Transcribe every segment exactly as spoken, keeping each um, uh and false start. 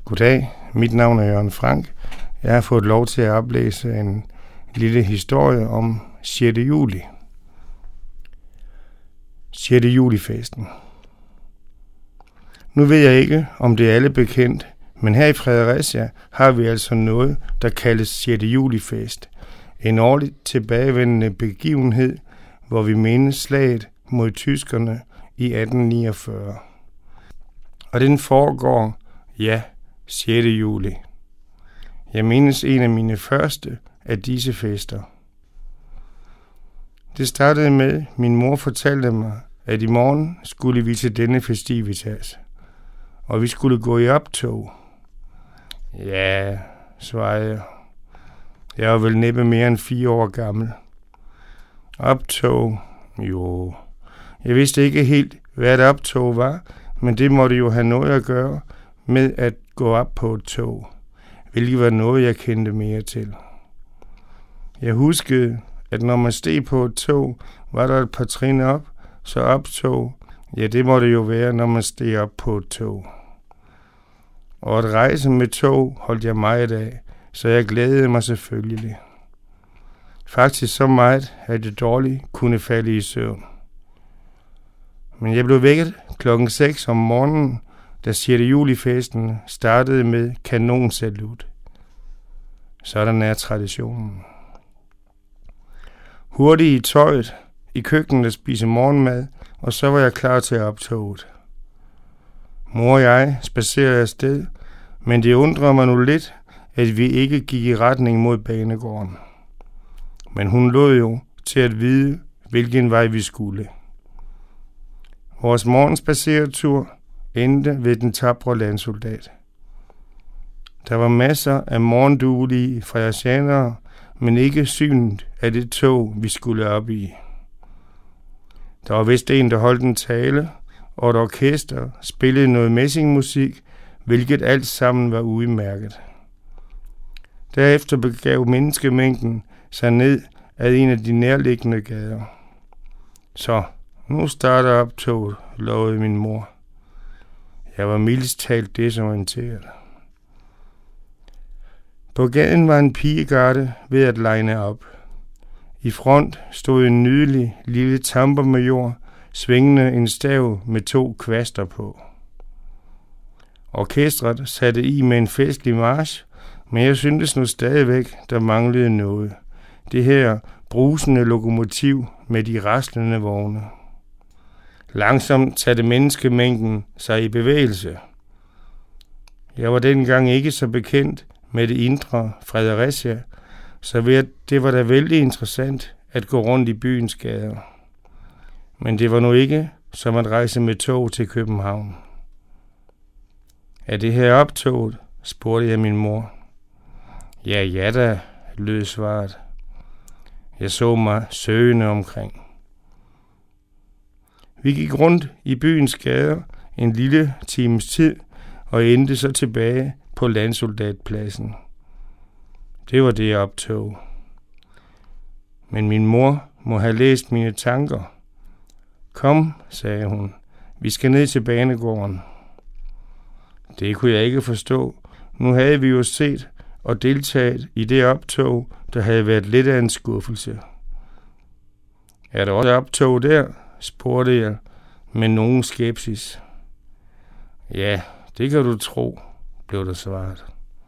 Goddag, mit navn er Jørgen Frank. Jeg har fået lov til at oplæse en lille historie om sjette juli. sjette juli-festen. Nu ved jeg ikke, om det er alle bekendt, men her i Fredericia har vi altså noget, der kaldes sjette juli-fest. En årligt tilbagevendende begivenhed, hvor vi mindes slaget mod tyskerne i atten niogfyrre. Og den foregår, ja, sjette juli. Jeg mindes en af mine første af disse fester. Det startede med, at min mor fortalte mig, at i morgen skulle vi til denne festivitas, og vi skulle gå i optog. Ja, svarede jeg. Jeg var vel næppe mere end fire år gammel. Optog? Jo. Jeg vidste ikke helt, hvad et optog var, men det måtte jo have noget at gøre med at gå op på et tog, hvilket var noget, jeg kendte mere til. Jeg huskede, at når man steg på et tog, var der et par trin op, så optog, ja, det måtte jo være, når man steg op på et tog. Og at rejse med tog holdt jeg meget af, så jeg glædede mig selvfølgelig. Faktisk så meget, at jeg dårligt kunne falde i søvn. Men jeg blev vækket klokken seks om morgenen, da sjette juli-festen startede med kanonsalut. Sådan er traditionen. Hurtigt i tøjet, i køkkenet at spise morgenmad, og så var jeg klar til optoget. Mor og jeg spacerede afsted, men det undrer mig nu lidt, at vi ikke gik i retning mod banegården. Men hun lod jo til at vide, hvilken vej vi skulle. Vores morgenspaceretur endte ved den tapre landsoldat. Der var masser af morgenduelige fredericianere, men ikke synet af det tog, vi skulle op i. Der var vist en, der holdt en tale, og et orkester spillede noget messingmusik, hvilket alt sammen var udmærket. Derefter begav menneskemængden sig ned ad en af de nærliggende gader. Så, nu starter optoget, lovede min mor. Jeg var mildest talt desorienteret. På gaden var en pigegarde ved at line op. I front stod en nydelig lille tampermajor, svingende en stav med to kvaster på. Orkestret satte i med en festlig march, men jeg syntes nu stadigvæk, der manglede noget. Det her brusende lokomotiv med de raslende vogne. Langsomt satte menneskemængden sig i bevægelse. Jeg var dengang ikke så bekendt med det indre Fredericia, så det var da vældig interessant at gå rundt i byens gader. Men det var nu ikke som at rejse med tog til København. Er det her optoget? Spurgte jeg min mor. Ja, ja da, lød svaret. Jeg så mig søgende omkring. Vi gik rundt i byens gader en lille times tid og endte så tilbage på landsoldatpladsen. Det var det optog. Men min mor må have læst mine tanker. Kom, sagde hun, vi skal ned til banegården. Det kunne jeg ikke forstå. Nu havde vi jo set og deltaget i det optog, der havde været lidt af en skuffelse. Er der også optog der? Spurgte jeg med nogen skepsis. Ja, det kan du tro, blev der svaret.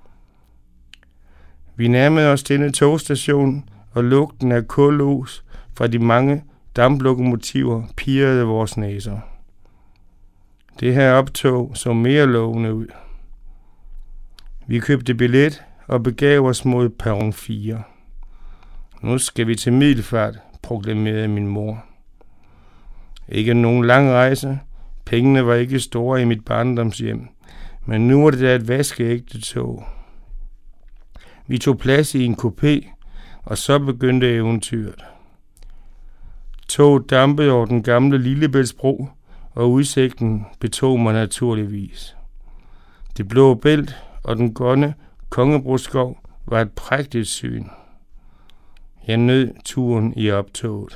Vi nærmede os denne togstation, og lugten af kullos fra de mange damplokomotiver pirrede vores næser. Det her optog så mere lovende ud. Vi købte billet og begav os mod perron fire. Nu skal vi til Middelfart, proklamerede min mor. Ikke nogen lang rejse. Pengene var ikke store i mit barndomshjem, men nu var det da et vaskeægte tog. Vi tog plads i en kupé, og så begyndte eventyret. Toget dampede over den gamle Lillebæltsbro, og udsigten betog mig naturligvis. Det blå bælt og den grønne Kongebroskov var et prægtigt syn. Jeg nød turen i optoget.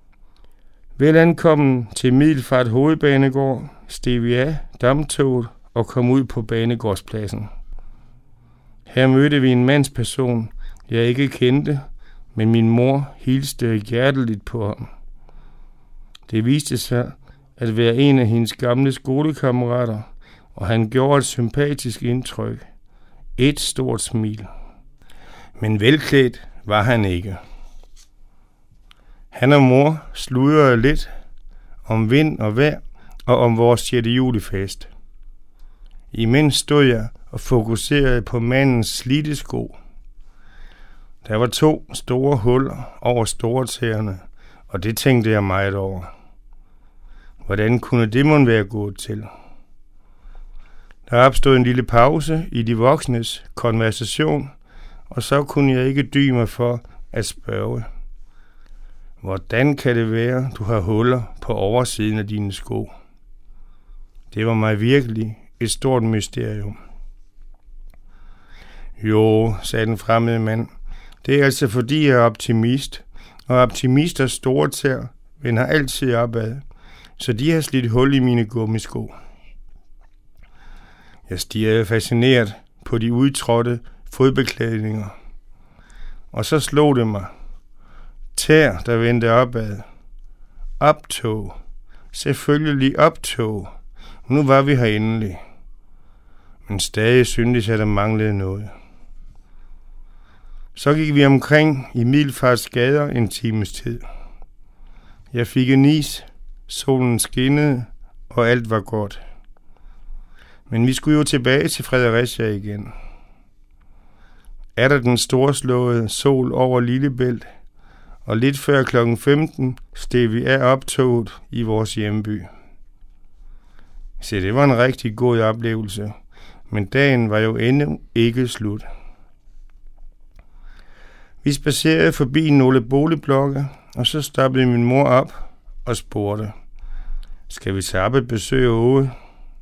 Vel ankommen til Middelfart Hovedbanegård steg vi af damptoget og kom ud på banegårdspladsen. Her mødte vi en mandsperson, jeg ikke kendte, men min mor hilste hjerteligt på ham. Det viste sig at være en af hendes gamle skolekammerater, og han gjorde et sympatisk indtryk. Et stort smil. Men velklædt var han ikke. Han og mor sludrede lidt om vind og vejr og om vores sjette julefest. Imens stod jeg og fokuserede på mandens slidte sko. Der var to store huller over storetæerne, og det tænkte jeg meget over. Hvordan kunne det mon være gået til? Der opstod en lille pause i de voksnes konversation, og så kunne jeg ikke dy mig for at spørge. Hvordan kan det være, du har huller på oversiden af dine sko? Det var mig virkelig et stort mysterium. Jo, sagde den fremmede mand, det er altså fordi jeg er optimist, og optimisters store tær vender altid opad, så de har slidt hul i mine gummisko. Jeg stirrede fascineret på de udtrådte fodbeklædninger, og så slog det mig. Tær, der vendte opad. Optog. Selvfølgelig optog. Nu var vi her endelig. Men stadig syntes jeg, der manglede noget. Så gik vi omkring i Middelfarts gader en times tid. Jeg fik en is, solen skinnede, og alt var godt. Men vi skulle jo tilbage til Fredericia igen. Er der den storslåede sol over Lillebælt, og lidt før klokken femten steg vi af optoget i vores hjemby. Så det var en rigtig god oplevelse, men dagen var jo endnu ikke slut. Vi spacerede forbi nogle boligblokke, og så stoppede min mor op og spurgte, skal vi tage op et besøg af Åge?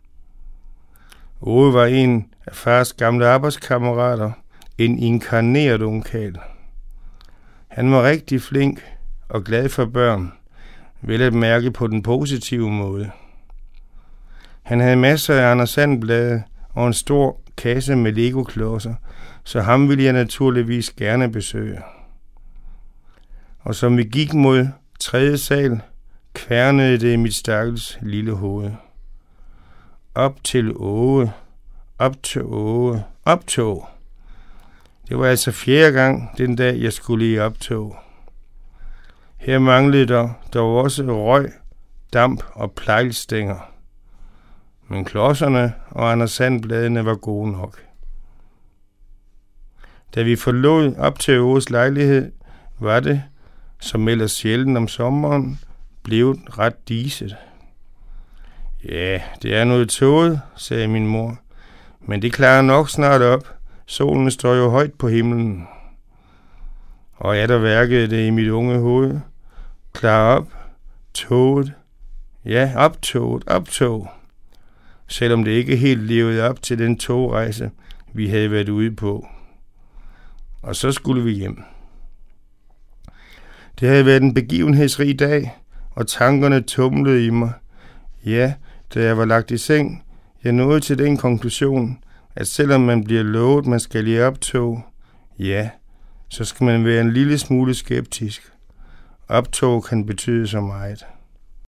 Åge var en af fars gamle arbejdskammerater, en inkarneret ungkarl. Han var rigtig flink og glad for børn, vel at mærke på den positive måde. Han havde masser af Anders And-blade og en stor kasse med Lego-klodser, så ham ville jeg naturligvis gerne besøge. Og som vi gik mod tredje sal, kværnede det i mit stakkels lille hoved. Op til Åge, op til Åge, optog. Det var altså fjerde gang den dag, jeg skulle i optog. Her manglede der dog også røg, damp og plejlstænger. Men klodserne og Anders And-bladene var gode nok. Da vi forlod op til Åges lejlighed, var det, som ellers sjældent om sommeren, blevet ret diset. Ja, det er noget tåget, sagde min mor, men det klarer nok snart op. Solen står jo højt på himlen. Og ja, der værkede det i mit unge hoved. Klar op, toget. Ja, optoget, optog. Selvom det ikke helt levede op til den togrejse, vi havde været ude på. Og så skulle vi hjem. Det havde været en begivenhedsrig dag, og tankerne tumlede i mig. Ja, da jeg var lagt i seng, jeg nåede til den konklusion, at selvom man bliver lovet, man skal i optog, ja, så skal man være en lille smule skeptisk. Optog kan betyde så meget.